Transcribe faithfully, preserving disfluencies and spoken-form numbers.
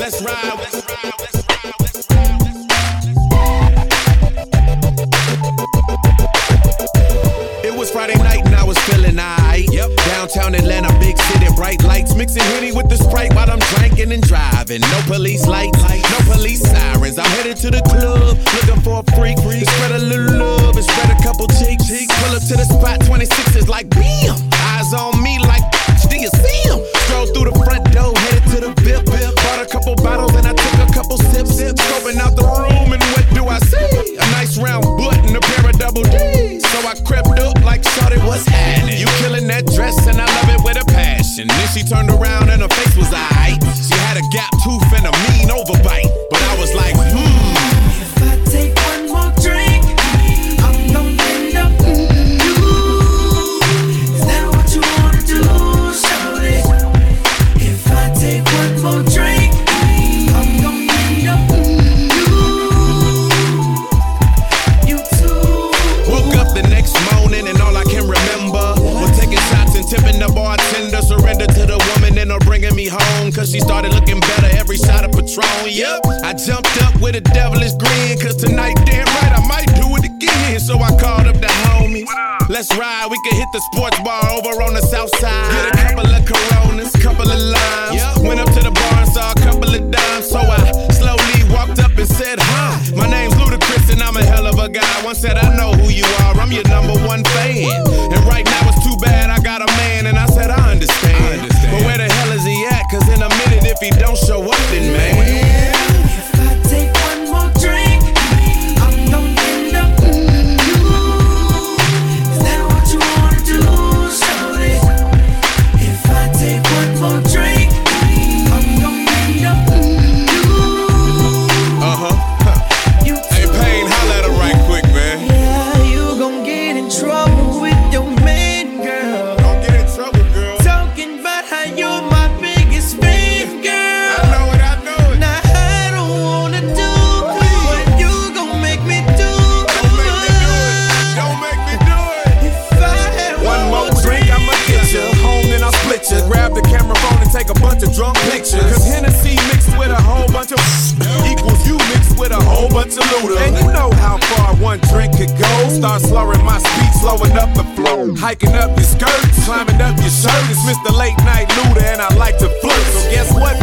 let's ride. Let's ride. Friday night and I was feeling aight. Yep. Downtown Atlanta, big city, bright lights, mixing Henny with the Sprite while I'm drinking and driving. No police lights, no police sirens. I'm headed to the club, looking for a freak. To spread a little love and spread a couple cheeks. Pull up to the spot, twenty-six is like bam. Eyes on me like, do you see him? Stroll through the front door, headed to the V I P. Bought a couple bottles and I took a couple sips. Scoping out the room and what do I see? A nice round butt and a pair of double D's. So I crept up like shorty, what's happening? You killing that dress and I love it with a passion. Then she turned around and her face was aight. She had a gap tooth and a mean overbite. But I was like, hmm. If I take one more drink, I'm gonna end up in you. Is that what you wanna do, shorty? If I take one more drink, I'm gonna end up in you. You too. Woke up the next morning and all I can remember was taking shots and tipping the bartender. Surrender to the woman and her bringing me home, cause she started looking better every shot of Patron. Yep, I jumped up with a devilish grin, cause tonight, damn right, I might do it again. So I called up the homies. Let's ride, we can hit the sports bar over on the south side. Get a couple of Coronas, couple of limes. Went up to the bar and saw a couple of dimes. So I slowly walked up and said, hi, my name's Ludacris and I'm a hell of a guy. One said, I know who you are, I'm your number one fan. And right now it's too bad I got a man. And I said, I understand, I understand. But where the hell is he at? Cause in a minute if he don't show up, then man, if I take one more drink, I'm gonna end up in you. Is that what you wanna do, shorty? If I take one more drink, I'm gonna end up in you. Uh-huh. You Hey, Payne, holla at her right quick, man. Yeah, you gon' get in trouble with your man, girl. Don't get in trouble, girl. Talking about how you're my biggest fan, girl. I know it, I know it. Now I don't wanna do what you gon' make me do. Don't make me do it. Don't make me do it. If I had One more drink, I'ma get ya. Home and I'll split ya. Grab the camera phone and take a bunch of drunk pictures. Cause Hennessy mixed with a whole bunch of equals you mixed with a whole bunch of Luda. And you know how far one drink could go. Start slurring my speech, slowing up the flow. Hiking up your skirts, climbing up your shirt. It's Mister Late Night Luda and I like to flirt. So guess what,